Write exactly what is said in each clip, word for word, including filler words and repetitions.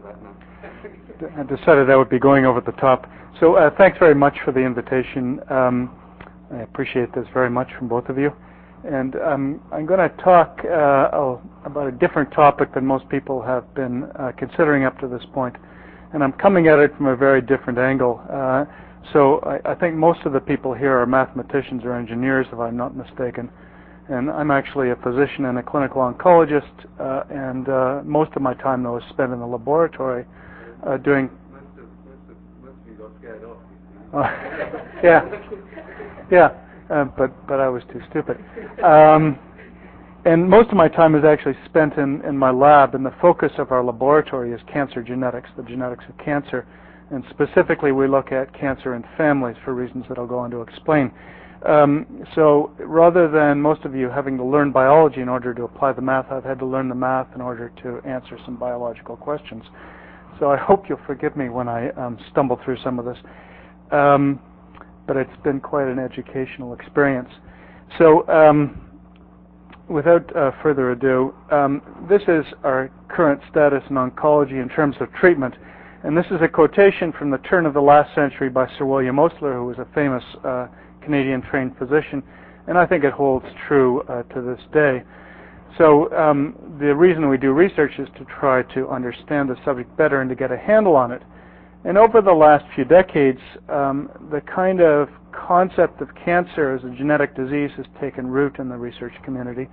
I decided I would be going over the top. So uh, thanks very much for the invitation. Um, I appreciate this very much from both of you. And um, I'm going to talk uh, about a different topic than most people have been uh, considering up to this point. And I'm coming at it from a very different angle. Uh, so I, I think most of the people here are mathematicians or engineers, if I'm not mistaken. And I'm actually a physician and a clinical oncologist, uh, and uh, most of my time, though, is spent in the laboratory uh, doing... Most of, most of, most of you got scared off. Uh, yeah, yeah, uh, but, but I was too stupid. Um, and most of my time is actually spent in, in my lab, and the focus of our laboratory is cancer genetics, the genetics of cancer. And specifically, we look at cancer in families for reasons that I'll go on to explain. Um, so rather than most of you having to learn biology in order to apply the math, I've had to learn the math in order to answer some biological questions. So I hope you'll forgive me when I um, stumble through some of this. Um, but it's been quite an educational experience. So um, without uh, further ado, um, this is our current status in oncology in terms of treatment. And this is a quotation from the turn of the last century by Sir William Osler, who was a famous uh, Canadian-trained physician, and I think it holds true uh, to this day. So um, the reason we do research is to try to understand the subject better and to get a handle on it. And over the last few decades, um, the kind of concept of cancer as a genetic disease has taken root in the research community.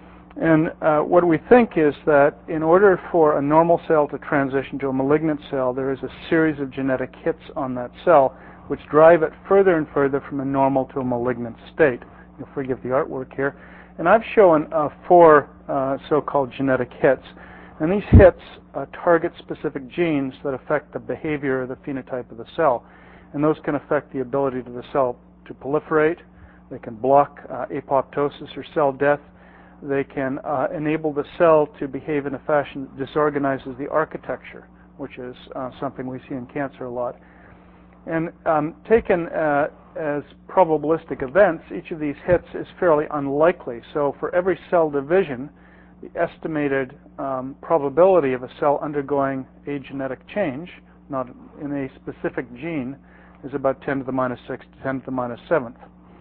And uh, what we think is that in order for a normal cell to transition to a malignant cell, there is a series of genetic hits on that cell which drive it further and further from a normal to a malignant state. You'll forgive the artwork here. And I've shown uh, four uh, so-called genetic hits. And these hits uh, target specific genes that affect the behavior or the phenotype of the cell. And those can affect the ability of the cell to proliferate. They can block uh, apoptosis or cell death. They can uh, enable the cell to behave in a fashion that disorganizes the architecture, which is uh, something we see in cancer a lot. And um, taken uh, as probabilistic events, each of these hits is fairly unlikely. So for every cell division, the estimated um, probability of a cell undergoing a genetic change, not in a specific gene, is about ten to the minus sixth, ten to the minus seventh.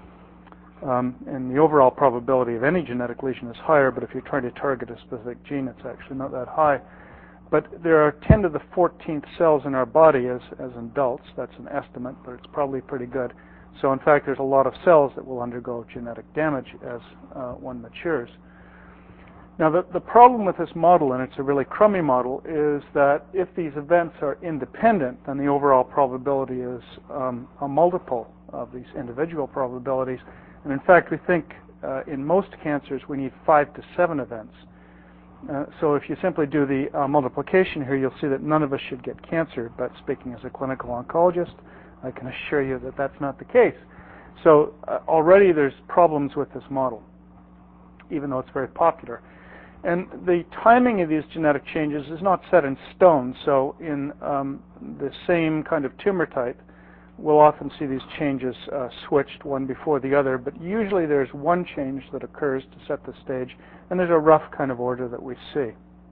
Um, and the overall probability of any genetic lesion is higher, but if you're trying to target a specific gene, it's actually not that high. But there are ten to the fourteenth cells in our body as, as adults. That's an estimate, but it's probably pretty good. So in fact, there's a lot of cells that will undergo genetic damage as uh, one matures. Now, the, the problem with this model, and it's a really crummy model, is that if these events are independent, then the overall probability is um, a multiple of these individual probabilities. And in fact, we think uh, in most cancers we need five to seven events. Uh, so if you simply do the uh, multiplication here, you'll see that none of us should get cancer. But speaking as a clinical oncologist, I can assure you that that's not the case. So uh, already there's problems with this model, even though it's very popular. And the timing of these genetic changes is not set in stone. So in um, the same kind of tumor type, we'll often see these changes uh, switched one before the other, but usually there's one change that occurs to set the stage, and there's a rough kind of order that we see.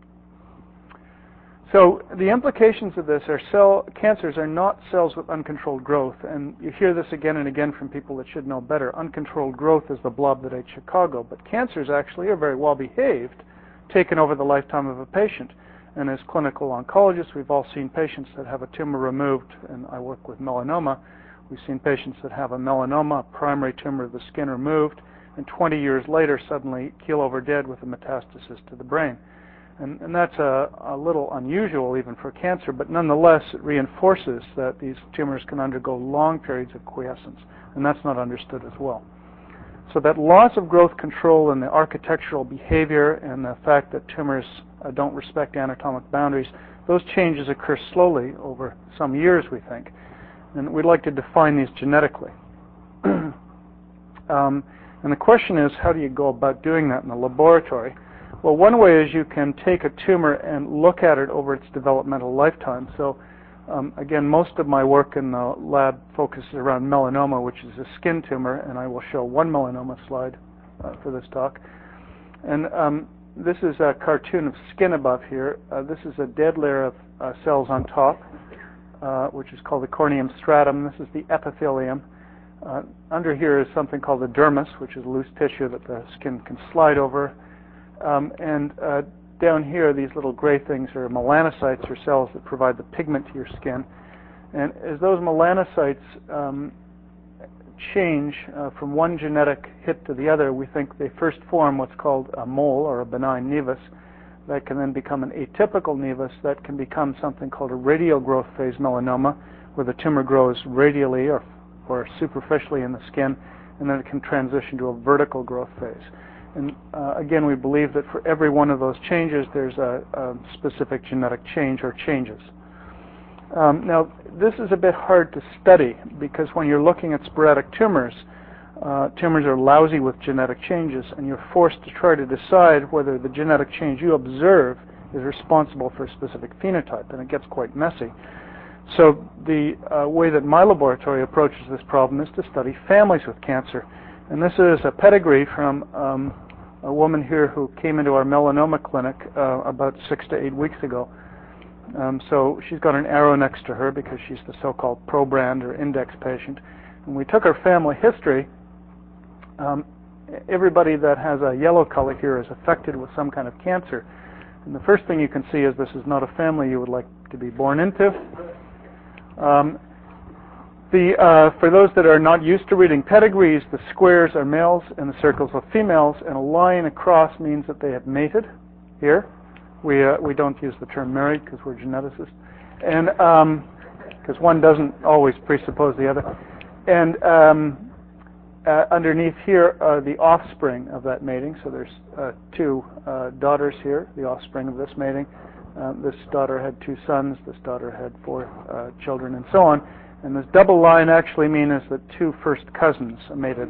So the implications of this are cell cancers are not cells with uncontrolled growth, and you hear this again and again from people that should know better. Uncontrolled growth is the blob that ate Chicago, but cancers actually are very well behaved, taken over the lifetime of a patient. And as clinical oncologists, we've all seen patients that have a tumor removed, and I work with melanoma. We've seen patients that have a melanoma, a primary tumor of the skin removed, and twenty years later suddenly keel over dead with a metastasis to the brain. And, and that's a, a little unusual even for cancer, but nonetheless it reinforces that these tumors can undergo long periods of quiescence, and that's not understood as well. So that loss of growth control and the architectural behavior and the fact that tumors uh, don't respect anatomic boundaries, those changes occur slowly over some years, we think. And we'd like to define these genetically. um, and the question is, how do you go about doing that in the laboratory? Well, one way is you can take a tumor and look at it over its developmental lifetime. So Um, again, most of my work in the lab focuses around melanoma, which is a skin tumor, and I will show one melanoma slide uh, for this talk. And um, this is a cartoon of skin above here. Uh, this is a dead layer of uh, cells on top, uh, which is called the corneum stratum. This is the epithelium. Uh, under here is something called the dermis, which is loose tissue that the skin can slide over. Um, and uh, down here, these little gray things are melanocytes, or cells that provide the pigment to your skin. And as those melanocytes um, change uh, from one genetic hit to the other, we think they first form what's called a mole, or a benign nevus. That can then become an atypical nevus that can become something called a radial growth phase melanoma, where the tumor grows radially or, or superficially in the skin, and then it can transition to a vertical growth phase. And uh, again, we believe that for every one of those changes, there's a, a specific genetic change or changes. Um, now, this is a bit hard to study because when you're looking at sporadic tumors, uh, tumors are lousy with genetic changes, and you're forced to try to decide whether the genetic change you observe is responsible for a specific phenotype, and it gets quite messy. So the uh, way that my laboratory approaches this problem is to study families with cancer. And this is a pedigree from um, a woman here who came into our melanoma clinic uh, about six to eight weeks ago. Um, so she's got an arrow next to her because she's the so-called probrand or index patient. And we took her family history. Um, everybody that has a yellow color here is affected with some kind of cancer. And the first thing you can see is this is not a family you would like to be born into. Um, the, uh, for those that are not used to reading pedigrees, the squares are males and the circles are females, and a line across means that they have mated here. We, uh, we don't use the term married because we're geneticists, and because um, one doesn't always presuppose the other. And um, uh, underneath here are the offspring of that mating. So there's uh, two uh, daughters here, the offspring of this mating. Uh, this daughter had two sons, this daughter had four uh, children, and so on. And this double line actually means that two first cousins mated.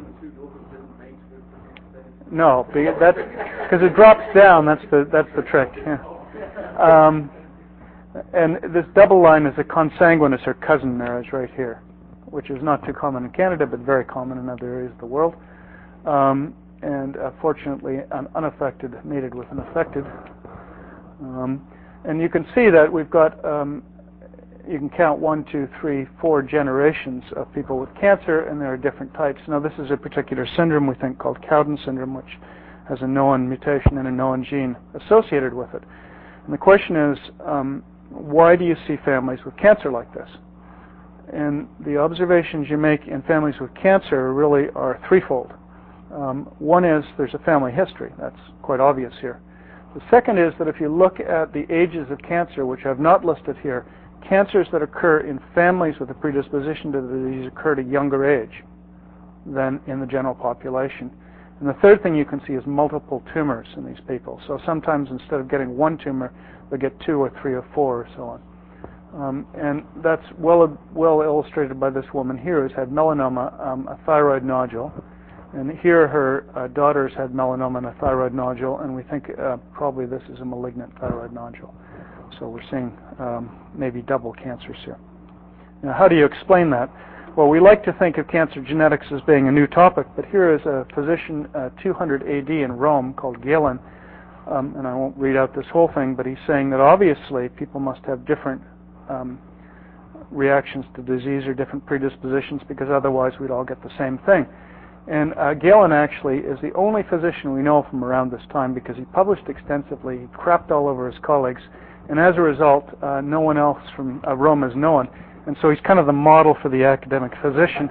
No, that's because it drops down. That's the that's the trick. Yeah. Um, and this double line is a consanguineous or cousin marriage right here, which is not too common in Canada, but very common in other areas of the world. Um, and uh, fortunately, an unaffected mated with an affected. Um, and you can see that we've got. Um, You can count one, two, three, four generations of people with cancer, and there are different types. Now, this is a particular syndrome we think called Cowden syndrome, which has a N O A N mutation and a N O A N gene associated with it. And the question is, um, why do you see families with cancer like this? And the observations you make in families with cancer really are threefold. Um, one is there's a family history. That's quite obvious here. The second is that if you look at the ages of cancer, which I've not listed here, cancers that occur in families with a predisposition to the disease occur at a younger age than in the general population. And the third thing you can see is multiple tumors in these people. So sometimes instead of getting one tumor, they get two or three or four or so on. Um, and that's well well illustrated by this woman here who's had melanoma, um, a thyroid nodule. And here her uh, daughters had melanoma and a thyroid nodule, and we think uh, probably this is a malignant thyroid nodule. So we're seeing um, maybe double cancers here. Now, how do you explain that? Well, we like to think of cancer genetics as being a new topic, but here is a physician uh, two hundred A D in Rome called Galen, um, and I won't read out this whole thing, but he's saying that obviously people must have different um, reactions to disease or different predispositions, because otherwise we'd all get the same thing. And uh, Galen actually is the only physician we know from around this time, because he published extensively, he crapped all over his colleagues, and as a result, uh, no one else from uh, Rome is known. And so he's kind of the model for the academic physician.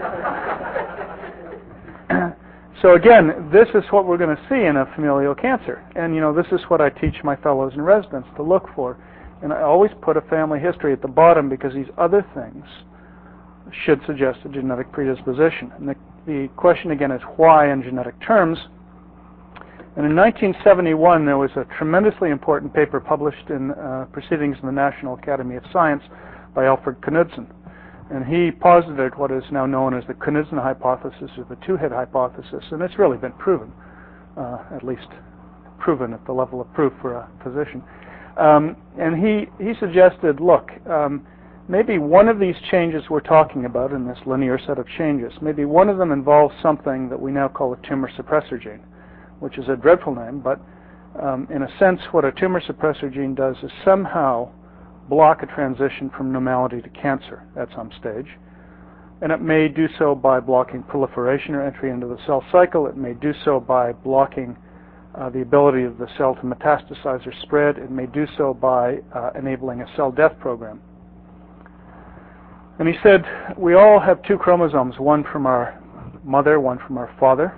So again, this is what we're going to see in a familial cancer. And, you know, this is what I teach my fellows and residents to look for. And I always put a family history at the bottom, because these other things should suggest a genetic predisposition. And the, the question again is why in genetic terms. And in nineteen seventy-one, there was a tremendously important paper published in uh, Proceedings in the National Academy of Science by Alfred Knudsen. And he posited what is now known as the Knudsen hypothesis, or the two-hit hypothesis, and it's really been proven, uh, at least proven at the level of proof for a physician. Um, and he, he suggested, look, um, maybe one of these changes we're talking about in this linear set of changes, maybe one of them involves something that we now call a tumor suppressor gene, which is a dreadful name, but um, in a sense what a tumor suppressor gene does is somehow block a transition from normality to cancer at some stage. And it may do so by blocking proliferation or entry into the cell cycle. It may do so by blocking uh, the ability of the cell to metastasize or spread. It may do so by uh, enabling a cell death program. And he said, we all have two chromosomes, one from our mother, one from our father.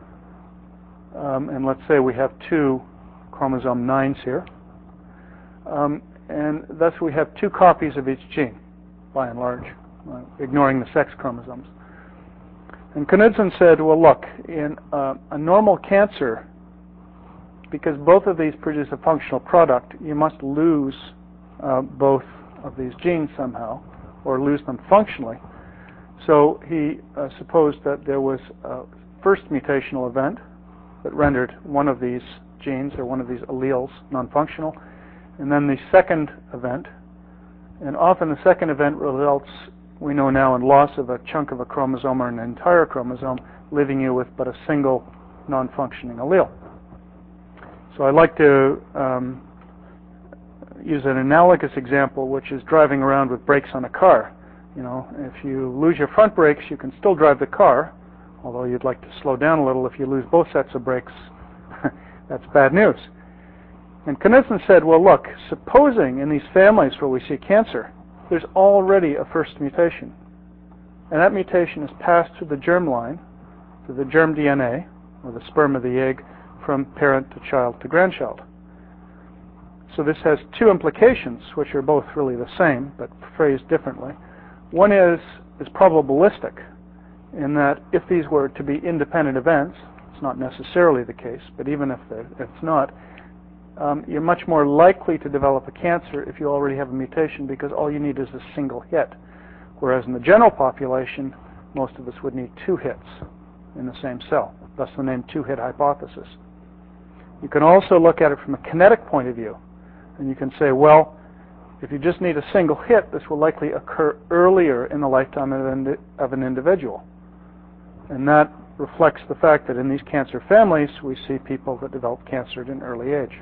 Um, and let's say we have two chromosome nines here. Um, and thus we have two copies of each gene, by and large, uh, ignoring the sex chromosomes. And Knudsen said, well, look, in uh, a normal cancer, because both of these produce a functional product, you must lose uh, both of these genes somehow, or lose them functionally. So he uh, supposed that there was a first mutational event that rendered one of these genes or one of these alleles non-functional, and then the second event, and often the second event results, we know now, in loss of a chunk of a chromosome or an entire chromosome, leaving you with but a single non-functioning allele. So I'd like to um, use an analogous example, which is driving around with brakes on a car. You know, if you lose your front brakes, you can still drive the car, although you'd like to slow down a little. If you lose both sets of brakes, that's bad news. And Knudsen said, well, look, supposing in these families where we see cancer, there's already a first mutation, and that mutation is passed through the germ line, through the germ D N A, or the sperm of the egg, from parent to child to grandchild. So this has two implications, which are both really the same, but phrased differently. One is, is probabilistic, in that if these were to be independent events, it's not necessarily the case, but even if, if it's not, um, you're much more likely to develop a cancer if you already have a mutation, because all you need is a single hit. Whereas in the general population, most of us would need two hits in the same cell, thus the name two-hit hypothesis. You can also look at it from a kinetic point of view, and you can say, well, if you just need a single hit, this will likely occur earlier in the lifetime of an, of an individual. And that reflects the fact that in these cancer families, we see people that develop cancer at an early age.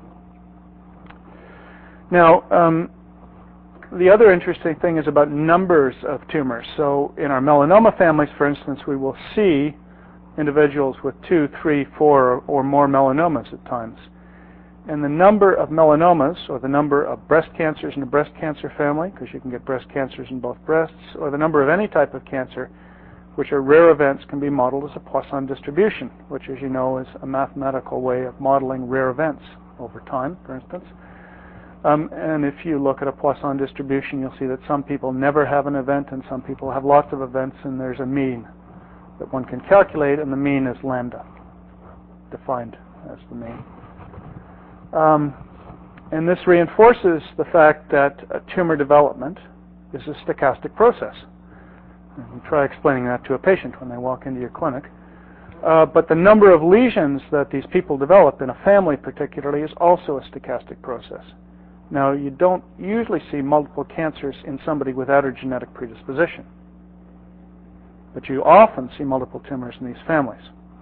Now, um, the other interesting thing is about numbers of tumors. So in our melanoma families, for instance, we will see individuals with two, three, four, or more melanomas at times. And the number of melanomas, or the number of breast cancers in a breast cancer family, because you can get breast cancers in both breasts, or the number of any type of cancer, which are rare events, can be modeled as a Poisson distribution, which, as you know, is a mathematical way of modeling rare events over time, for instance. Um, and if you look at a Poisson distribution, you'll see that some people never have an event, and some people have lots of events, and there's a mean that one can calculate, and the mean is lambda, defined as the mean. Um, and this reinforces the fact that uh, tumor development is a stochastic process. And try explaining that to a patient when they walk into your clinic. Uh, but the number of lesions that these people develop in a family particularly is also a stochastic process. Now, you don't usually see multiple cancers in somebody without a genetic predisposition, but you often see multiple tumors in these families.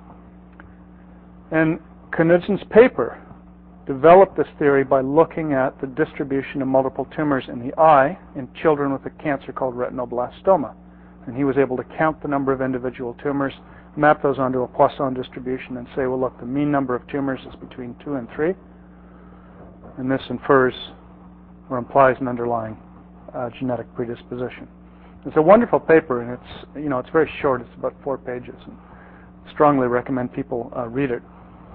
And Knudsen's paper developed this theory by looking at the distribution of multiple tumors in the eye in children with a cancer called retinoblastoma. And he was able to count the number of individual tumors, map those onto a Poisson distribution, and say, well, look, the mean number of tumors is between two and three. And this infers or implies an underlying uh, genetic predisposition. It's a wonderful paper, and it's, you know, it's very short. It's about four pages. And strongly recommend people uh, read it.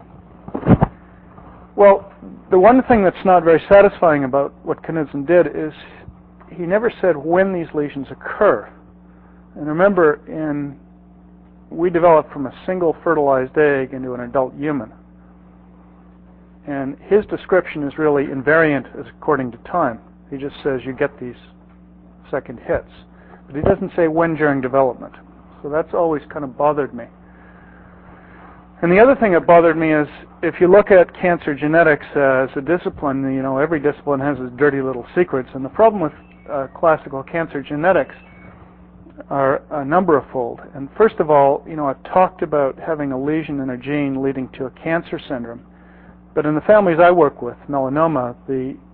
Well, the one thing that's not very satisfying about what Knudsen did is he never said when these lesions occur. And remember, in we develop from a single fertilized egg into an adult human. And his description is really invariant as according to time. He just says you get these second hits. But he doesn't say when during development. So that's always kind of bothered me. And the other thing that bothered me is if you look at cancer genetics as a discipline, you know, every discipline has its dirty little secrets. And the problem with uh, classical cancer genetics are a number of fold. And first of all, you know, I've talked about having a lesion in a gene leading to a cancer syndrome. But in the families I work with, melanoma, the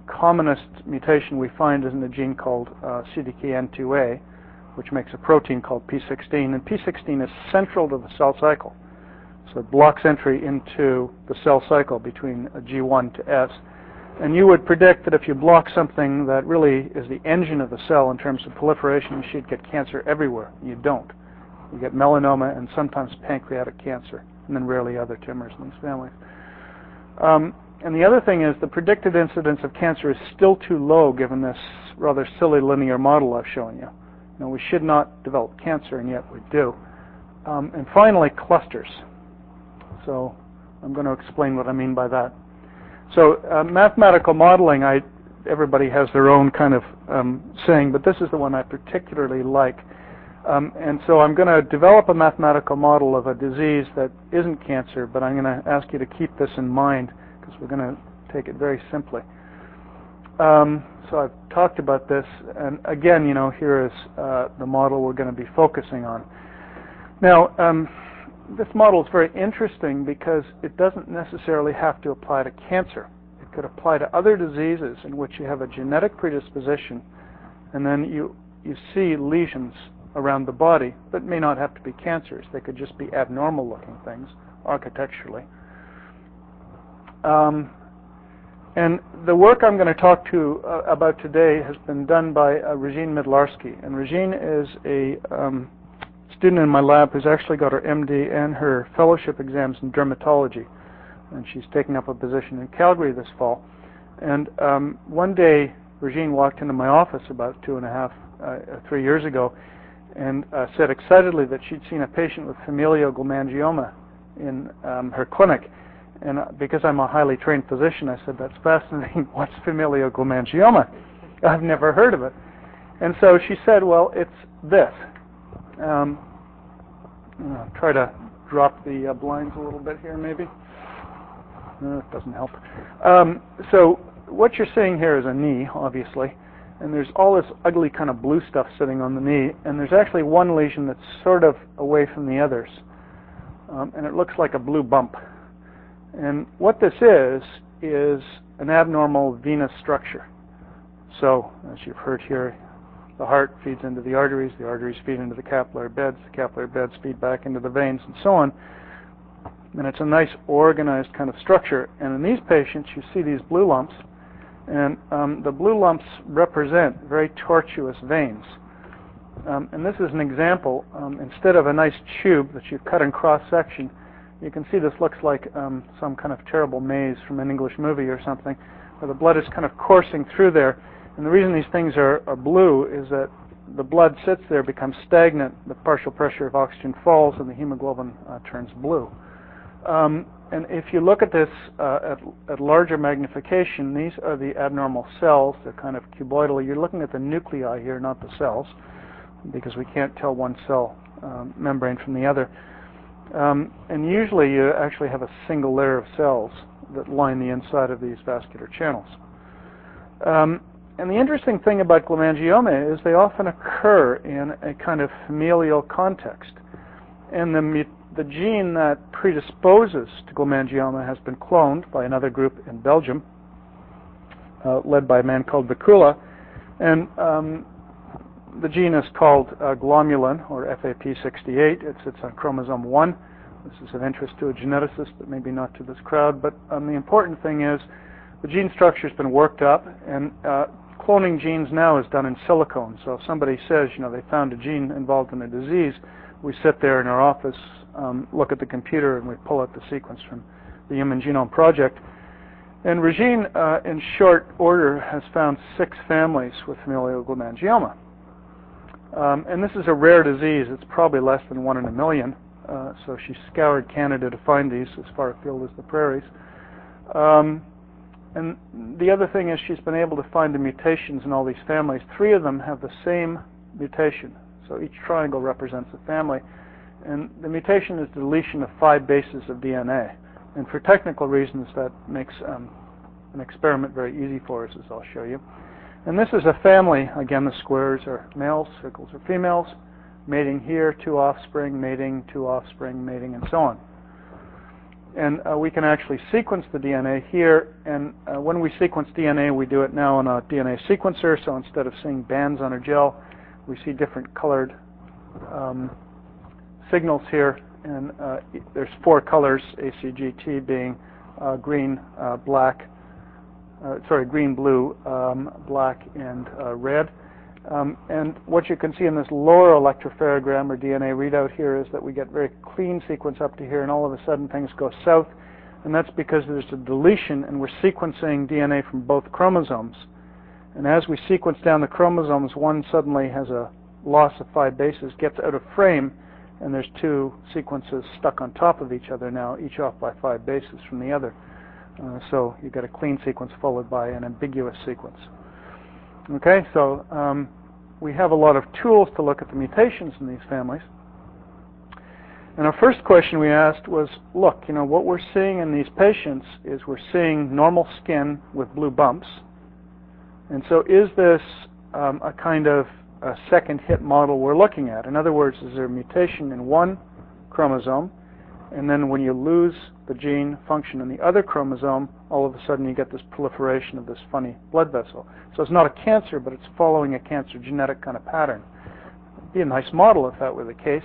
commonest mutation we find is in a gene called uh, C D K N two A, which makes a protein called P sixteen, and P sixteen is central to the cell cycle. So it blocks entry into the cell cycle between G one to S. And you would predict that if you block something that really is the engine of the cell in terms of proliferation, you should get cancer everywhere. You don't. You get melanoma and sometimes pancreatic cancer, and then rarely other tumors in these families. Um, and the other thing is the predicted incidence of cancer is still too low given this rather silly linear model I've shown you. You know, we should not develop cancer, and yet we do. Um, and finally, clusters. So I'm going to explain what I mean by that. So uh, mathematical modeling, I, everybody has their own kind of um, saying, but this is the one I particularly like. Um, and so I'm going to develop a mathematical model of a disease that isn't cancer, but I'm going to ask you to keep this in mind because we're going to take it very simply. Um, so I've talked about this, and again, you know, here is uh, the model we're going to be focusing on. Now, um, this model is very interesting because it doesn't necessarily have to apply to cancer. It could apply to other diseases in which you have a genetic predisposition, and then you, you see lesions around the body that may not have to be cancers. They could just be abnormal-looking things architecturally. Um, and the work I'm going to talk to uh, about today has been done by uh, Regine Mydlarski. And Regine is a um, student in my lab who's actually got her M D and her fellowship exams in dermatology. And she's taking up a position in Calgary this fall. And um, one day, Regine walked into my office about two and a half, uh, three years ago, and uh, said excitedly that she'd seen a patient with familial glomangioma in um, her clinic. And uh, because I'm a highly trained physician, I said, that's fascinating. What's familial glomangioma? I've never heard of it. And so she said, well, it's this. Um, I'll try to drop the uh, blinds a little bit here, maybe. No, it doesn't help. Um, so what you're seeing here is a knee, obviously. And there's all this ugly kind of blue stuff sitting on the knee, and there's actually one lesion that's sort of away from the others. Um, and it looks like a blue bump. And what this is, is an abnormal venous structure. So, as you've heard here, the heart feeds into the arteries, the arteries feed into the capillary beds, the capillary beds feed back into the veins, and so on. And it's a nice organized kind of structure. And in these patients, you see these blue lumps, and um, the blue lumps represent very tortuous veins. Um, and this is an example. Um, instead of a nice tube that you cut in cross-section, you can see this looks like um, some kind of terrible maze from an English movie or something, where the blood is kind of coursing through there. And the reason these things are, are blue is that the blood sits there, becomes stagnant, the partial pressure of oxygen falls, and the hemoglobin uh, turns blue. Um, and if you look at this uh, at, at larger magnification, these are the abnormal cells. They're kind of cuboidal. You're looking at the nuclei here, not the cells, because we can't tell one cell um, membrane from the other. Um, and usually you actually have a single layer of cells that line the inside of these vascular channels. Um, and the interesting thing about glomangioma is they often occur in a kind of familial context. And the, the gene that predisposes to glomangioma has been cloned by another group in Belgium, uh, led by a man called Vicula. And um, the gene is called uh, glomulin, or F A P sixty-eight. It sits on chromosome one. This is of interest to a geneticist, but maybe not to this crowd. But um, the important thing is the gene structure has been worked up, and uh, cloning genes now is done in silicone. So if somebody says, you know, they found a gene involved in a disease, we sit there in our office, um, look at the computer, and we pull out the sequence from the Human Genome Project. And Regine, uh, in short order, has found six families with familial glomangioma. Um, and this is a rare disease. It's probably less than one in a million. Uh, so she scoured Canada to find these as far afield as the prairies. Um, and the other thing is she's been able to find the mutations in all these families. Three of them have the same mutation. So each triangle represents a family. And the mutation is the deletion of five bases of D N A. And for technical reasons, that makes um, an experiment very easy for us, as I'll show you. And this is a family. Again, the squares are males, circles are females. Mating here, two offspring, mating, two offspring, mating, and so on. And uh, we can actually sequence the D N A here. And uh, when we sequence D N A, we do it now on a D N A sequencer. So instead of seeing bands on a gel, we see different colored um, signals here. And uh, there's four colors, A C G T being uh, green, uh, black, uh, sorry, green, blue, um, black, and uh, red. Um, and what you can see in this lower electropherogram or D N A readout here is that we get very clean sequence up to here, and all of a sudden things go south. And that's because there's a deletion, and we're sequencing D N A from both chromosomes. And as we sequence down the chromosomes, one suddenly has a loss of five bases, gets out of frame, and there's two sequences stuck on top of each other now, each off by five bases from the other. Uh, so you get a clean sequence followed by an ambiguous sequence. Okay, so um, we have a lot of tools to look at the mutations in these families. And our first question we asked was, look, you know, what we're seeing in these patients is we're seeing normal skin with blue bumps. And so is this um, a kind of a second hit model we're looking at? In other words, is there a mutation in one chromosome, and then when you lose the gene function in the other chromosome, all of a sudden you get this proliferation of this funny blood vessel. So it's not a cancer, but it's following a cancer genetic kind of pattern. It'd be a nice model if that were the case.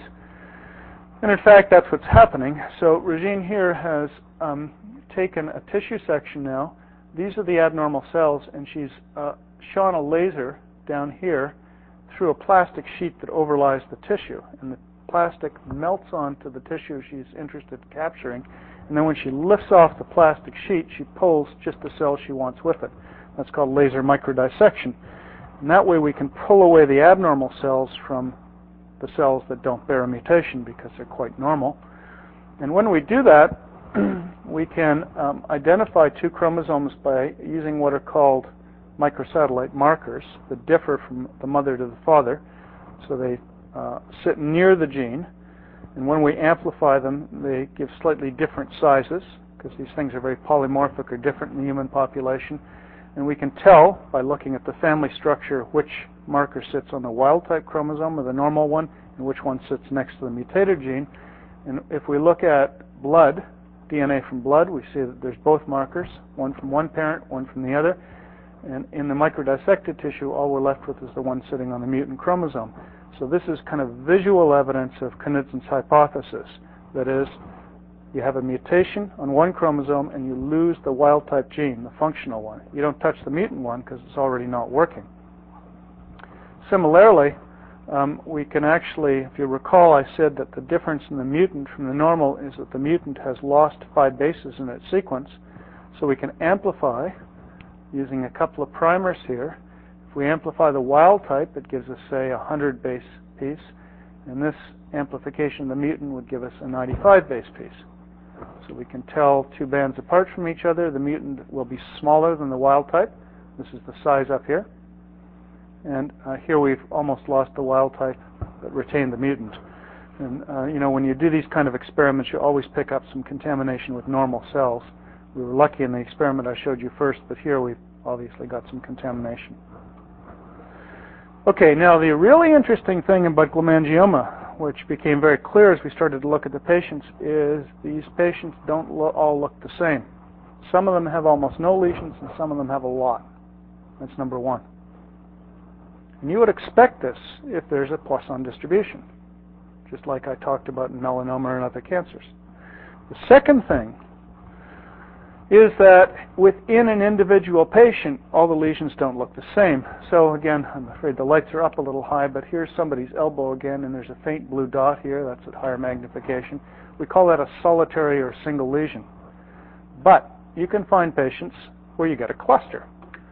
And in fact, that's what's happening. So Regine here has um, taken a tissue section now. These are the abnormal cells, and she's uh, shone a laser down here through a plastic sheet that overlies the tissue. And the plastic melts onto the tissue she's interested in capturing, and then when she lifts off the plastic sheet, she pulls just the cells she wants with it. That's called laser microdissection. And that way we can pull away the abnormal cells from the cells that don't bear a mutation because they're quite normal. And when we do that, we can um, identify two chromosomes by using what are called microsatellite markers that differ from the mother to the father. So they uh, sit near the gene, and when we amplify them, they give slightly different sizes because these things are very polymorphic or different in the human population. And we can tell by looking at the family structure which marker sits on the wild-type chromosome or the normal one, and which one sits next to the mutated gene. And if we look at blood, D N A from blood, we see that there's both markers, one from one parent, one from the other. And in the microdissected tissue, all we're left with is the one sitting on the mutant chromosome. So this is kind of visual evidence of Knudsen's hypothesis. That is, you have a mutation on one chromosome and you lose the wild-type gene, the functional one. You don't touch the mutant one because it's already not working. Similarly, um, we can actually, if you recall, I said that the difference in the mutant from the normal is that the mutant has lost five bases in its sequence. So we can amplify using a couple of primers here. If we amplify the wild type, it gives us, say, a one hundred base piece, and this amplification of the mutant would give us a ninety-five base piece. So we can tell two bands apart from each other. The mutant will be smaller than the wild type. This is the size up here. And uh, here we've almost lost the wild type but retained the mutant. And uh, you know, when you do these kind of experiments, you always pick up some contamination with normal cells. We were lucky in the experiment I showed you first, but here we've obviously got some contamination. Okay, now the really interesting thing about glomangioma, which became very clear as we started to look at the patients, is these patients don't lo- all look the same. Some of them have almost no lesions, and some of them have a lot. That's number one. And you would expect this if there's a Poisson distribution, just like I talked about in melanoma and other cancers. The second thing is that within an individual patient, all the lesions don't look the same. So again, I'm afraid the lights are up a little high, but here's somebody's elbow again, and there's a faint blue dot here. That's at higher magnification. We call that a solitary or single lesion. But you can find patients where you get a cluster.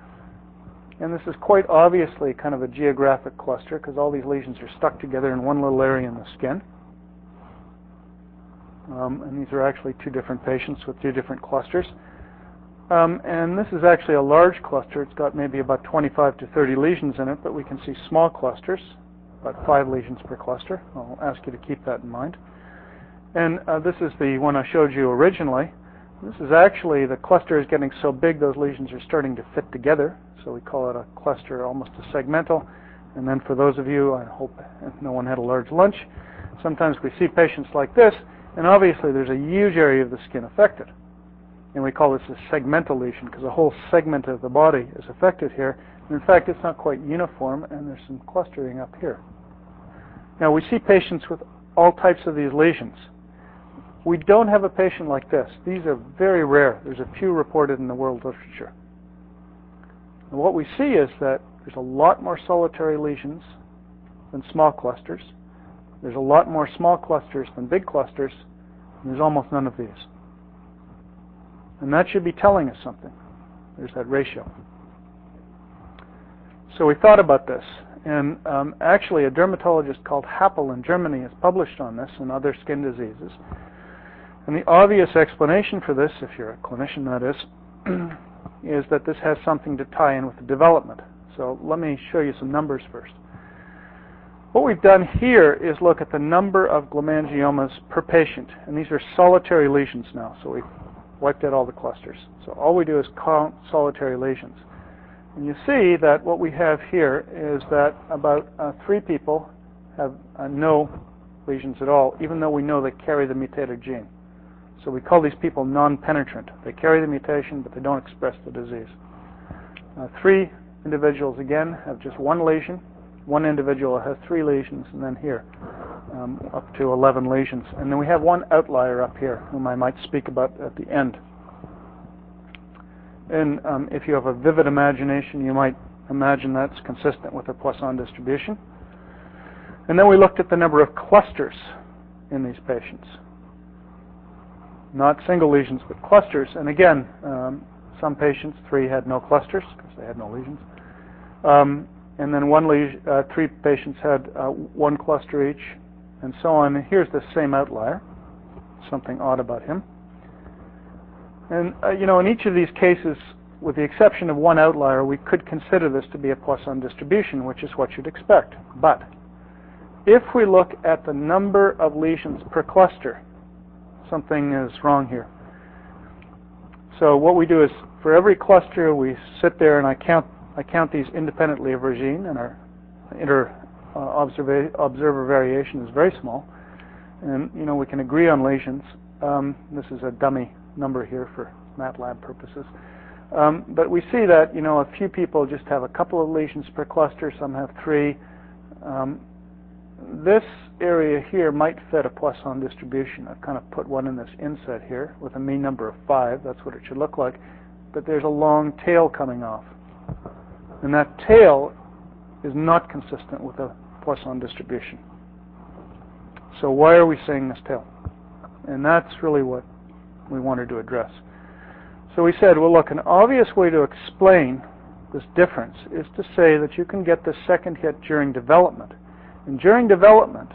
And this is quite obviously kind of a geographic cluster because all these lesions are stuck together in one little area in the skin. Um, and these are actually two different patients with two different clusters. Um, and this is actually a large cluster. It's got maybe about twenty-five to thirty lesions in it, but we can see small clusters, about five lesions per cluster. I'll ask you to keep that in mind. And uh, this is the one I showed you originally. This is actually, the cluster is getting so big those lesions are starting to fit together. So we call it a cluster, almost a segmental. And then for those of you, I hope no one had a large lunch, sometimes we see patients like this, And obviously there's a huge area of the skin affected. And we call this a segmental lesion because a whole segment of the body is affected here. And in fact, it's not quite uniform, and there's some clustering up here. Now, we see patients with all types of these lesions. We don't have a patient like this. These are very rare. There's a few reported in the world literature. And what we see is that there's a lot more solitary lesions than small clusters. There's a lot more small clusters than big clusters, and there's almost none of these. And that should be telling us something. There's that ratio. So we thought about this, and um, actually a dermatologist called Happel in Germany has published on this and other skin diseases. And the obvious explanation for this, if you're a clinician that is, is that this has something to tie in with the development. So let me show you some numbers first. What we've done here is look at the number of glomangiomas per patient, and these are solitary lesions now, so we've wiped out all the clusters. So all we do is count solitary lesions. And you see that what we have here is that about uh, three people have uh, no lesions at all, even though we know they carry the mutated gene. So we call these people non-penetrant. They carry the mutation, but they don't express the disease. Uh, three individuals, again, have just one lesion. One individual has three lesions, and then here, um, up to eleven lesions. And then we have one outlier up here, whom I might speak about at the end. And um, if you have a vivid imagination, you might imagine that's consistent with a Poisson distribution. And then we looked at the number of clusters in these patients. Not single lesions, but clusters. And again, um, some patients, three had no clusters because they had no lesions. Um, and then one lesion, uh, three patients had uh, one cluster each, and so on. And here's the same outlier. Something odd about him. And, uh, you know, in each of these cases, with the exception of one outlier, we could consider this to be a Poisson distribution, which is what you'd expect. But if we look at the number of lesions per cluster, something is wrong here. So what we do is, for every cluster, we sit there and I count I count these independently of regime, and our inter uh, observa observer variation is very small. And, you know, we can agree on lesions. Um, this is a dummy number here for MATLAB purposes. Um, but we see that, you know, a few people just have a couple of lesions per cluster, some have three. Um, this area here might fit a Poisson distribution. I've kind of put one in this inset here with a mean number of five. That's what it should look like. But there's a long tail coming off. And that tail is not consistent with a Poisson distribution. So why are we seeing this tail? And that's really what we wanted to address. So we said, well, look, an obvious way to explain this difference is to say that you can get the second hit during development. And during development,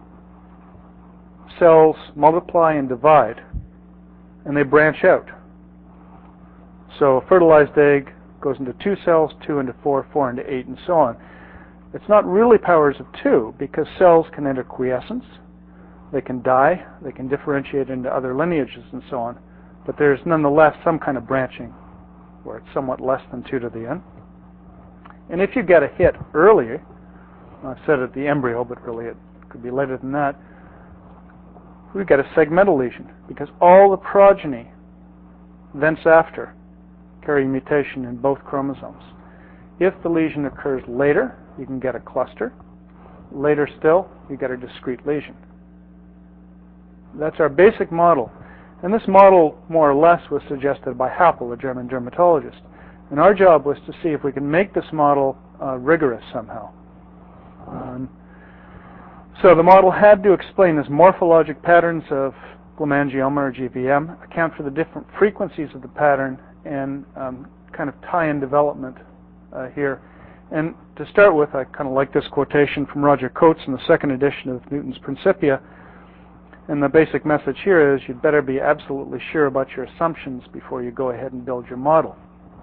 cells multiply and divide, and they branch out. So a fertilized egg goes into two cells, two into four, four into eight, and so on. It's not really powers of two, because cells can enter quiescence, they can die, they can differentiate into other lineages, and so on. But there's nonetheless some kind of branching where it's somewhat less than two to the n. And if you get a hit earlier, I've said at the embryo, but really it could be later than that, we get a segmental lesion, because all the progeny thence after carry mutation in both chromosomes. If the lesion occurs later, you can get a cluster. Later still, you get a discrete lesion. That's our basic model. And this model, more or less, was suggested by Happel, a German dermatologist. And our job was to see if we can make this model uh, rigorous somehow. Um, so the model had to explain this morphologic patterns of glomangioma or G V M, account for the different frequencies of the pattern, and um, kind of tie in development uh, here. And to start with, I kind of like this quotation from Roger Coates in the second edition of Newton's Principia. And the basic message here is you'd better be absolutely sure about your assumptions before you go ahead and build your model.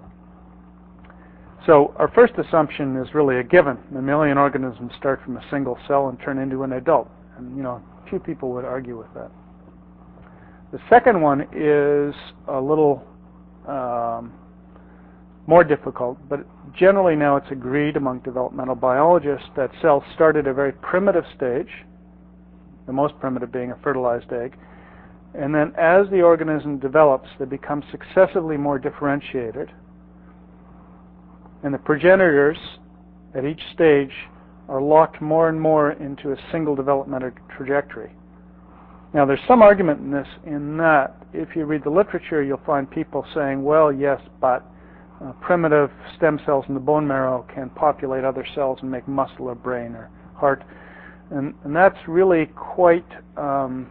So our first assumption is really a given. Mammalian organisms start from a single cell and turn into an adult. And, you know, few people would argue with that. The second one is a little um, more difficult, but generally now it's agreed among developmental biologists that cells start at a very primitive stage, the most primitive being a fertilized egg, And then as the organism develops, they become successively more differentiated. And the progenitors at each stage are locked more and more into a single developmental trajectory. Now, there's some argument in this, in that if you read the literature, you'll find people saying, well, yes, but uh, primitive stem cells in the bone marrow can populate other cells and make muscle or brain or heart. And, and that's really quite um,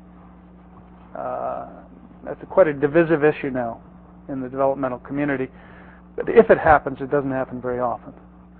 uh, that's a quite a divisive issue now in the developmental community. But if it happens, it doesn't happen very often.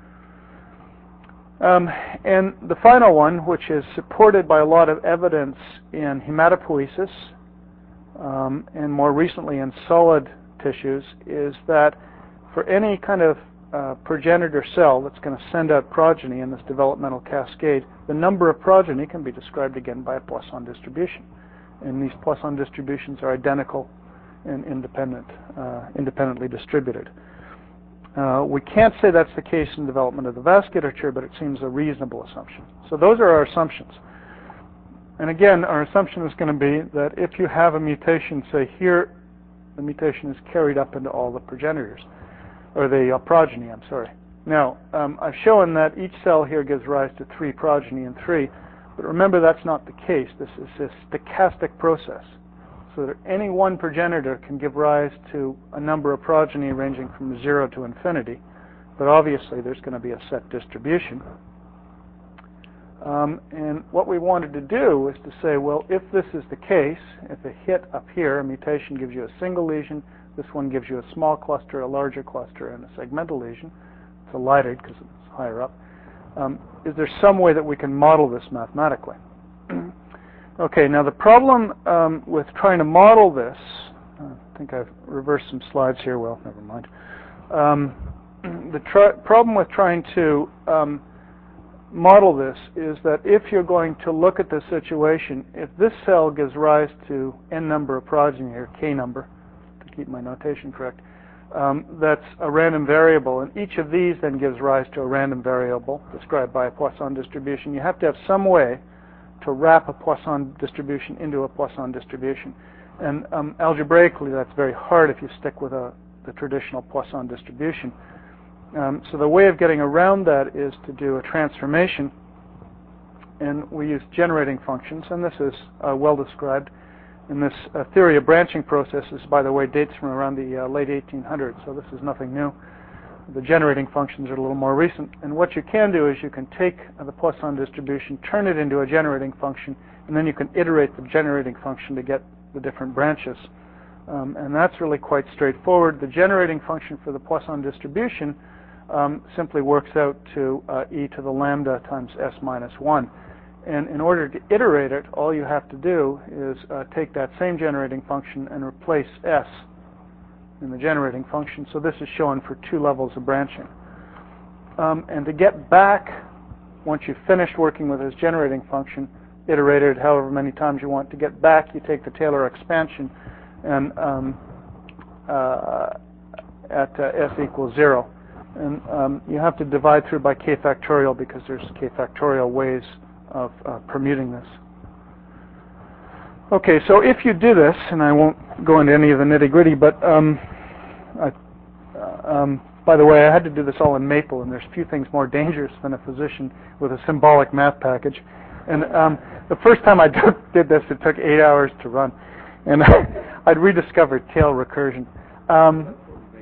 Um, and the final one, which is supported by a lot of evidence in hematopoiesis um, and more recently in solid tissues, is that for any kind of uh, progenitor cell that's going to send out progeny in this developmental cascade, the number of progeny can be described again by a Poisson distribution. And these Poisson distributions are identical and independent, uh, independently distributed. Uh, we can't say that's the case in development of the vasculature, but it seems a reasonable assumption. So those are our assumptions. And again, our assumption is going to be that if you have a mutation, say here, the mutation is carried up into all the progenitors, or the uh, progeny, I'm sorry. Now, um, I've shown that each cell here gives rise to three progeny in three, but remember that's not the case. This is a stochastic process. So that any one progenitor can give rise to a number of progeny ranging from zero to infinity, but obviously there's going to be a set distribution. Um, and what we wanted to do is to say, well, if this is the case, if a hit up here, a mutation gives you a single lesion, this one gives you a small cluster, a larger cluster, and a segmental lesion. It's elided because it's higher up. Um, is there some way that we can model this mathematically? Okay, now the problem um, with trying to model this, I think I've reversed some slides here, well, never mind. Um, the tr problem with trying to um, model this is that if you're going to look at the situation, if this cell gives rise to n number of progeny, or k number, to keep my notation correct, um, that's a random variable, and each of these then gives rise to a random variable described by a Poisson distribution, you have to have some way to wrap a Poisson distribution into a Poisson distribution. And um, algebraically, that's very hard if you stick with a, the traditional Poisson distribution. Um, so the way of getting around that is to do a transformation, and we use generating functions, and this is uh, well described. And this uh, theory of branching processes, by the way, dates from around the uh, late eighteen hundreds, so this is nothing new. The generating functions are a little more recent. And what you can do is you can take uh, the Poisson distribution, turn it into a generating function, and then you can iterate the generating function to get the different branches. Um, and that's really quite straightforward. The generating function for the Poisson distribution um, simply works out to uh, e to the lambda times s minus one. And in order to iterate it, all you have to do is uh, take that same generating function and replace s in the generating function. So this is shown for two levels of branching. Um, and to get back, once you've finished working with this generating function, iterated however many times you want, to get back, you take the Taylor expansion and um, uh, at uh, s equals zero. And um, you have to divide through by k factorial because there's k factorial ways of uh, permuting this. Okay, so if you do this, and I won't go into any of the nitty-gritty, but um, I, uh, um, by the way, I had to do this all in Maple, and there's few things more dangerous than a physician with a symbolic math package. And um, the first time I did this, it took eight hours to run, and I'd rediscovered tail recursion. Um,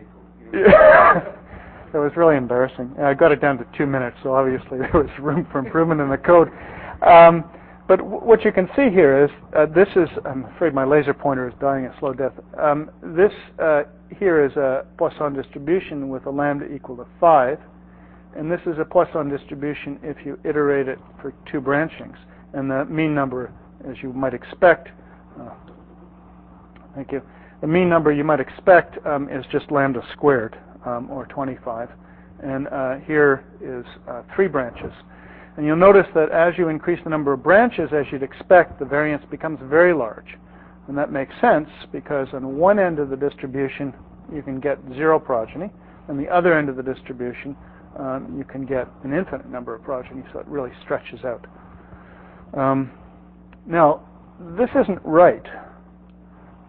it was really embarrassing. I got it down to two minutes, so obviously there was room for improvement in the code. Um, But w what you can see here is, uh, this is, I'm afraid my laser pointer is dying a slow death. Um, this uh, here is a Poisson distribution with a lambda equal to five. And this is a Poisson distribution if you iterate it for two branchings. And the mean number, as you might expect, uh, thank you, the mean number you might expect um, is just lambda squared, um, or twenty-five. And uh, here is uh, three branches. And you'll notice that as you increase the number of branches, as you'd expect, the variance becomes very large. And that makes sense because on one end of the distribution, you can get zero progeny. On the other end of the distribution, um, you can get an infinite number of progeny, so it really stretches out. Um, now, this isn't right.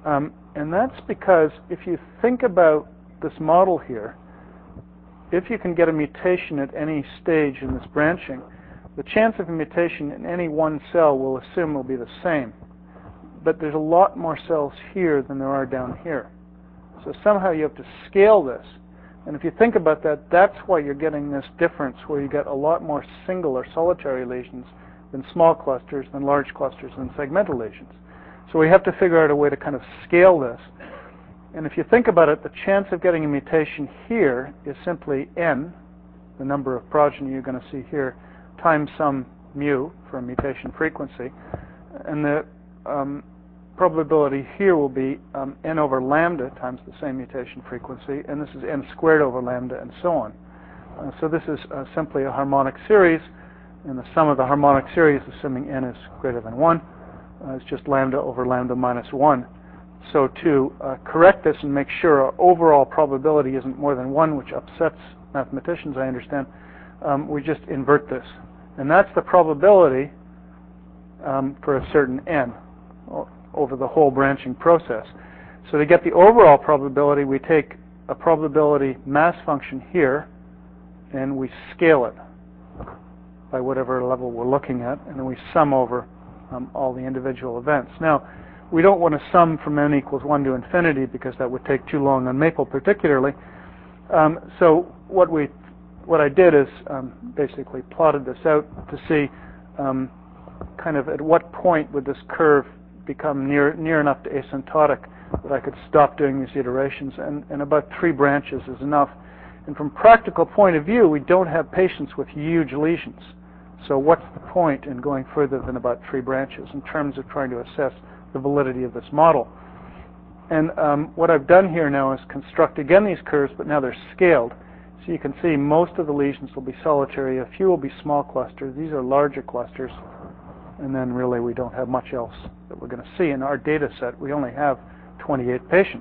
Um, and that's because if you think about this model here, if you can get a mutation at any stage in this branching, the chance of a mutation in any one cell we'll assume will be the same. But there's a lot more cells here than there are down here. So somehow you have to scale this. And if you think about that, that's why you're getting this difference where you get a lot more single or solitary lesions than small clusters, than large clusters, than segmental lesions. So we have to figure out a way to kind of scale this. And if you think about it, the chance of getting a mutation here is simply n, the number of progeny you're going to see here, times some mu for mutation frequency. And the um, probability here will be um, n over lambda times the same mutation frequency, and this is n squared over lambda, and so on. Uh, so this is uh, simply a harmonic series, and the sum of the harmonic series, assuming n is greater than one, uh, is just lambda over lambda minus one. So to uh, correct this and make sure our overall probability isn't more than one, which upsets mathematicians, I understand, um, we just invert this. And that's the probability um, for a certain n over the whole branching process. So to get the overall probability, we take a probability mass function here, and we scale it by whatever level we're looking at, and then we sum over um, all the individual events. Now, we don't want to sum from n equals one to infinity because that would take too long on Maple particularly. Um, so what we, what I did is um, basically plotted this out to see um, kind of at what point would this curve become near near enough to asymptotic that I could stop doing these iterations, and, and about three branches is enough. And from practical point of view, we don't have patients with huge lesions. So what's the point in going further than about three branches in terms of trying to assess the validity of this model? And um, what I've done here now is construct again these curves, but now they're scaled. So you can see most of the lesions will be solitary, a few will be small clusters, these are larger clusters, and then really we don't have much else that we're going to see. In our data set, we only have twenty-eight patients,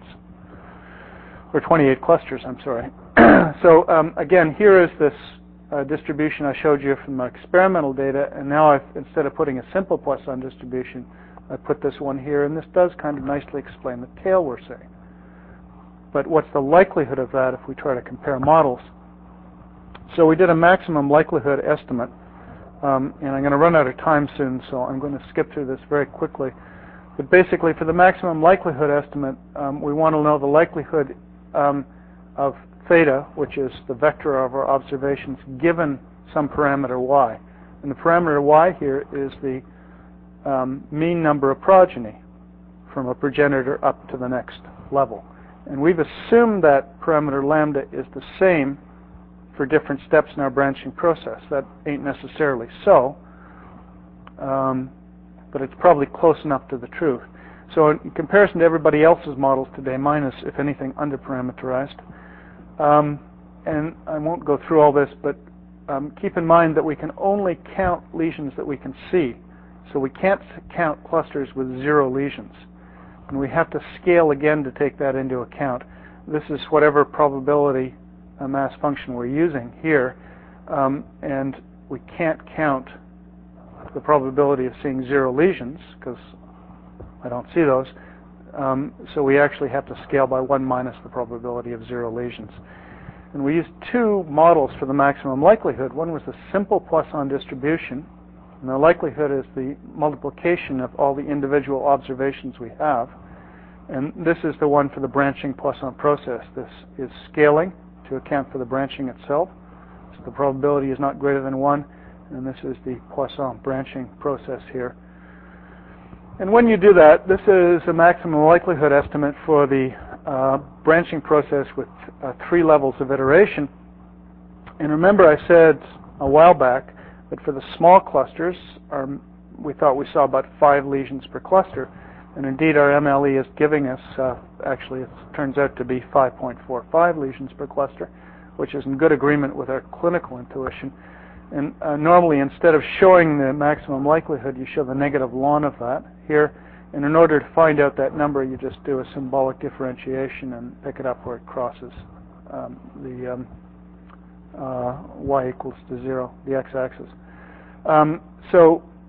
or twenty-eight clusters, I'm sorry. So um, again, here is this uh, distribution I showed you from my experimental data, and now I've, instead of putting a simple Poisson distribution, I put this one here, and this does kind of nicely explain the tail we're seeing. But what's the likelihood of that if we try to compare models? So we did a maximum likelihood estimate. Um, and I'm going to run out of time soon, so I'm going to skip through this very quickly. But basically, for the maximum likelihood estimate, um, we want to know the likelihood um, of theta, which is the vector of our observations, given some parameter y. And the parameter y here is the um, mean number of progeny from a progenitor up to the next level. And we've assumed that parameter lambda is the same for different steps in our branching process. That ain't necessarily so, um, but it's probably close enough to the truth. So in comparison to everybody else's models today, mine is, if anything, underparameterized. Um, and I won't go through all this, but um, keep in mind that we can only count lesions that we can see. So we can't count clusters with zero lesions. And we have to scale again to take that into account. This is whatever probability a mass function we're using here, um, and we can't count the probability of seeing zero lesions because I don't see those. Um, so we actually have to scale by one minus the probability of zero lesions. And we used two models for the maximum likelihood. One was the simple Poisson distribution, and the likelihood is the multiplication of all the individual observations we have. And this is the one for the branching Poisson process. This is scaling to account for the branching itself. So the probability is not greater than one, and this is the Poisson branching process here. And when you do that, this is a maximum likelihood estimate for the uh, branching process with uh, three levels of iteration. And remember I said a while back that for the small clusters, our, we thought we saw about five lesions per cluster. And indeed, our M L E is giving us, uh, actually, it turns out to be five point four five lesions per cluster, which is in good agreement with our clinical intuition. And uh, normally, instead of showing the maximum likelihood, you show the negative ln of that here. And in order to find out that number, you just do a symbolic differentiation and pick it up where it crosses um, the um, uh, y equals to zero, the x-axis. Um, so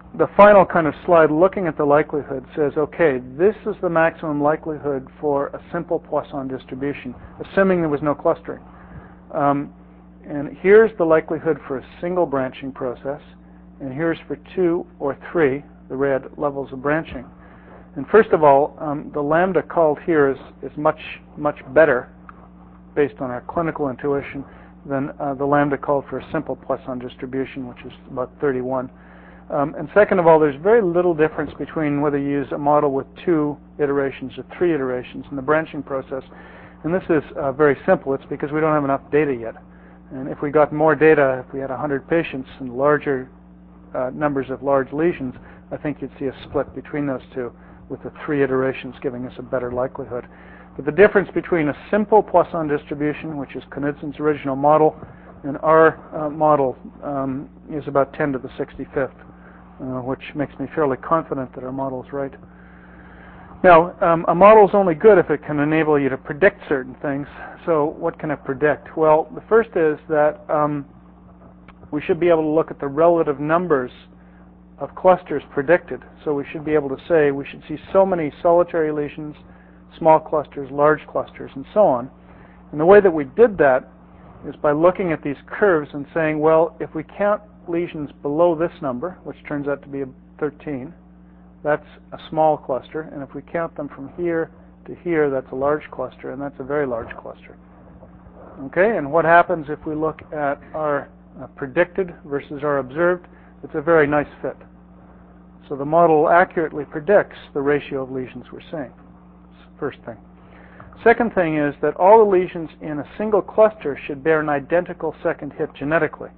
the final kind of slide looking at the likelihood says, okay, this is the maximum likelihood for a simple Poisson distribution, assuming there was no clustering. Um, and here's the likelihood for a single branching process, and here's for two or three, the red levels of branching. And first of all, um, the lambda called here is, is much, much better, based on our clinical intuition, than uh, the lambda called for a simple Poisson distribution, which is about thirty-one. Um, and second of all, there's very little difference between whether you use a model with two iterations or three iterations in the branching process. And this is uh, very simple. It's because we don't have enough data yet. And if we got more data, if we had one hundred patients and larger uh, numbers of large lesions, I think you'd see a split between those two, with the three iterations giving us a better likelihood. But the difference between a simple Poisson distribution, which is Knudsen's original model, and our uh, model um, is about ten to the sixty-fifth. Uh, which makes me fairly confident that our model is right. Now, um, a model is only good if it can enable you to predict certain things. So what can it predict? Well, the first is that um, we should be able to look at the relative numbers of clusters predicted. So we should be able to say we should see so many solitary lesions, small clusters, large clusters, and so on. And the way that we did that is by looking at these curves and saying, well, if we count lesions below this number, which turns out to be thirteen, that's a small cluster, and if we count them from here to here, that's a large cluster, and that's a very large cluster. Okay, and what happens if we look at our uh, predicted versus our observed? It's a very nice fit. So the model accurately predicts the ratio of lesions we're seeing. That's the first thing. Second thing is that all the lesions in a single cluster should bear an identical second hit genetically,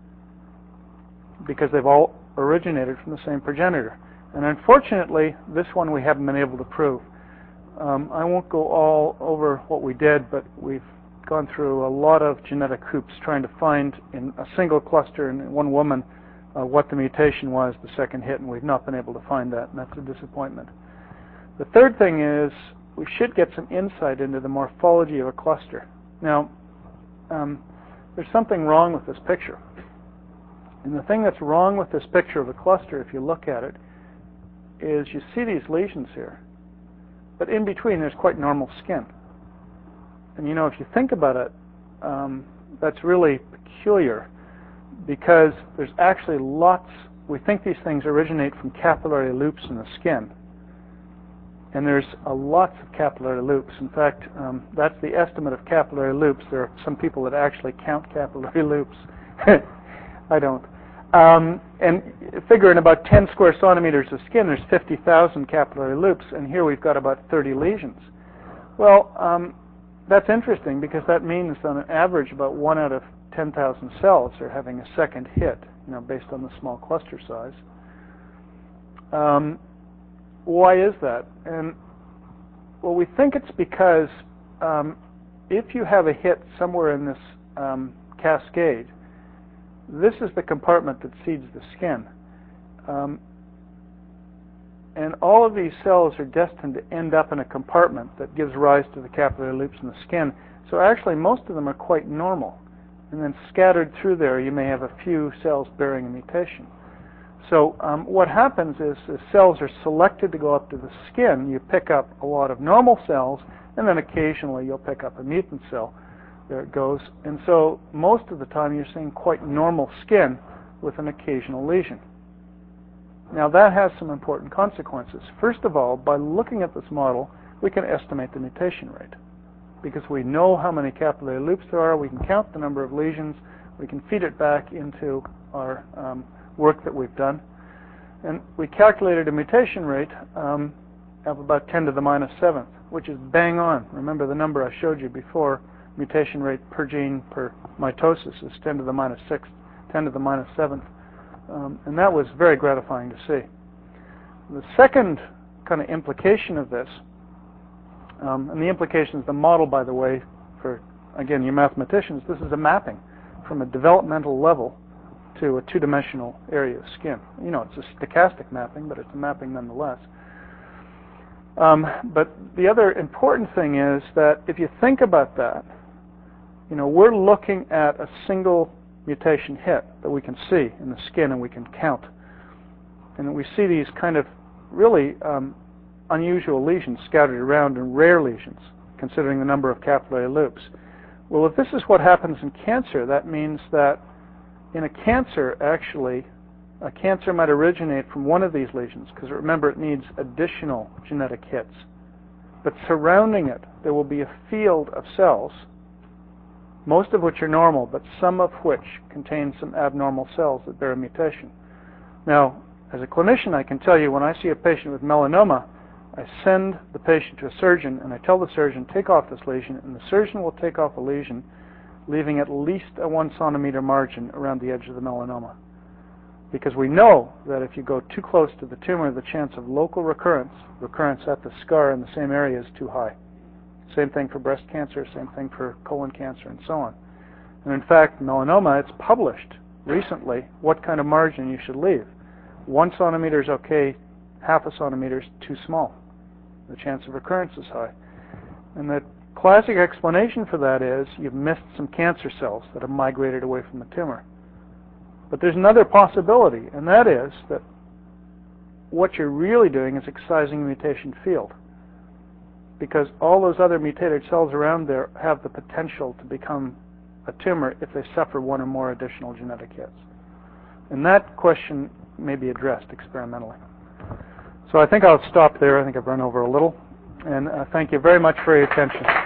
because they've all originated from the same progenitor. And unfortunately, this one we haven't been able to prove. Um, I won't go all over what we did, but we've gone through a lot of genetic hoops trying to find in a single cluster in one woman uh, what the mutation was, the second hit, and we've not been able to find that, and that's a disappointment. The third thing is we should get some insight into the morphology of a cluster. Now, um, there's something wrong with this picture. And the thing that's wrong with this picture of a cluster, if you look at it, is you see these lesions here, but in between there's quite normal skin. And you know, if you think about it, um, that's really peculiar, because there's actually lots, we think these things originate from capillary loops in the skin. And there's a lots of capillary loops. In fact, um, that's the estimate of capillary loops. There are some people that actually count capillary loops. I don't. Um, and figure in about ten square centimeters of skin, there's fifty thousand capillary loops, and here we've got about thirty lesions. Well, um, that's interesting, because that means on an average about one out of ten thousand cells are having a second hit, you know, based on the small cluster size. Um, why is that? And well, we think it's because um, if you have a hit somewhere in this um, cascade, this is the compartment that seeds the skin. Um, and all of these cells are destined to end up in a compartment that gives rise to the capillary loops in the skin. So actually, most of them are quite normal. And then scattered through there, you may have a few cells bearing a mutation. So um, what happens is, as cells are selected to go up to the skin, you pick up a lot of normal cells, and then occasionally you'll pick up a mutant cell. There it goes. And so most of the time you're seeing quite normal skin with an occasional lesion. Now that has some important consequences. First of all, by looking at this model, we can estimate the mutation rate, because we know how many capillary loops there are, we can count the number of lesions, we can feed it back into our um, work that we've done. And we calculated a mutation rate um, of about ten to the minus seventh, which is bang on. Remember the number I showed you before, mutation rate per gene per mitosis is ten to the minus sixth, ten to the minus seventh. Um, and that was very gratifying to see. The second kind of implication of this, um, and the implication is the model, by the way, for, again, you mathematicians, this is a mapping from a developmental level to a two-dimensional area of skin. You know, it's a stochastic mapping, but it's a mapping nonetheless. Um, but the other important thing is that if you think about that, you know, we're looking at a single mutation hit that we can see in the skin and we can count. And we see these kind of really um, unusual lesions scattered around, and rare lesions, considering the number of capillary loops. Well, if this is what happens in cancer, that means that in a cancer, actually, a cancer might originate from one of these lesions, because remember, it needs additional genetic hits. But surrounding it, there will be a field of cells, most of which are normal, but some of which contain some abnormal cells that bear a mutation. Now, as a clinician, I can tell you when I see a patient with melanoma, I send the patient to a surgeon, and I tell the surgeon, take off this lesion, and the surgeon will take off a lesion, leaving at least a one centimeter margin around the edge of the melanoma. Because we know that if you go too close to the tumor, the chance of local recurrence, recurrence at the scar in the same area, is too high. Same thing for breast cancer, same thing for colon cancer, and so on. And in fact, melanoma, it's published recently what kind of margin you should leave. One centimeter is okay, half a centimeter is too small. The chance of recurrence is high. And the classic explanation for that is you've missed some cancer cells that have migrated away from the tumor. But there's another possibility, and that is that what you're really doing is excising the mutation field, because all those other mutated cells around there have the potential to become a tumor if they suffer one or more additional genetic hits. And that question may be addressed experimentally. So I think I'll stop there. I think I've run over a little. And uh, thank you very much for your attention.